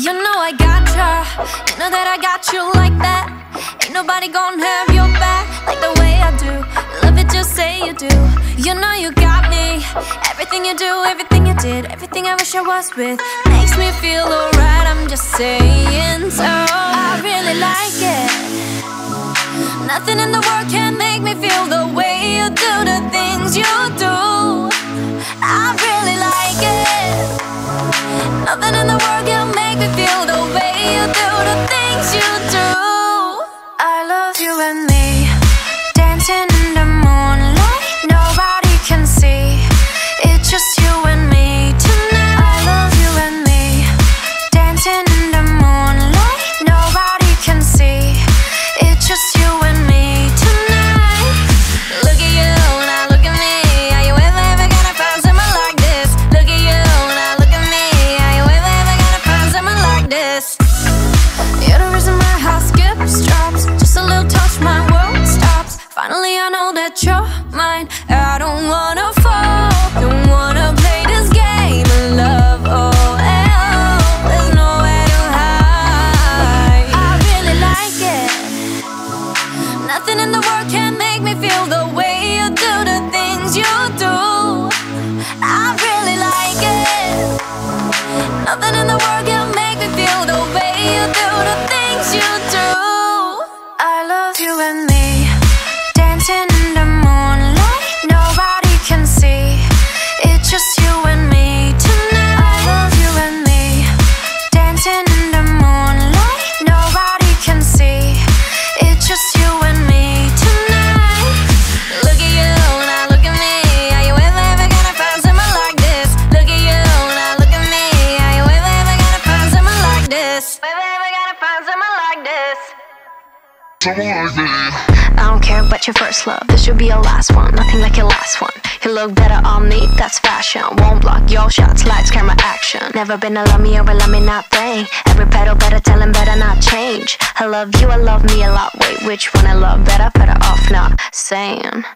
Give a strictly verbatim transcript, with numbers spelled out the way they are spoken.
You know I gotcha, you know that I got you like that. Ain't nobody gonna have your back like the way I do. Love it, just say you do. You know you got me. Everything you do, everything you did, everything I wish I was with makes me feel alright, I'm just saying. So I really like it. Nothing in the world can make me feel the way you do the things you do. I really like it. Nothing in the world can make me feel the way you do the things you do. I love you and me, dancing in the moonlight, nobody can see. It's just you and me tonight. I love you and me, dancing in the moonlight, nobody can see. It's just you and me tonight. Look at you, now look at me. Are you ever, ever gonna find someone like this? Look at you, now look at me. Are you ever, ever gonna find someone like this? You're the reason my heart skips, drops. Just a little touch, my world stops. Finally I know that you're mine. I don't wanna fall, don't wanna play this game of love. Oh, hell, there's nowhere to hide. I really like it. Nothing in the world can make me feel the way you do the things you do. I really like it. Nothing in the world can make me feel the way you do the things you do. I love you and me, dancing in the moonlight, nobody can see. It's just you and me tonight. I love you and me, dancing in the moonlight, nobody can see. It's just you and me tonight. Look at you, now look at me. Are you ever, ever gonna find someone like this? Look at you, now look at me. Are you ever, ever gonna find someone like this? Ever, ever gonna find someone like this? Someone like me. I don't care about your first love, this should be your last one. Nothing like your last one. You look better on me, that's fashion. Won't block your shots, lights, camera, action. Never been a love me or a love me not thing. Every pedal better tell him better not change. I love you, I love me a lot. Wait, which one I love better? Better off not saying.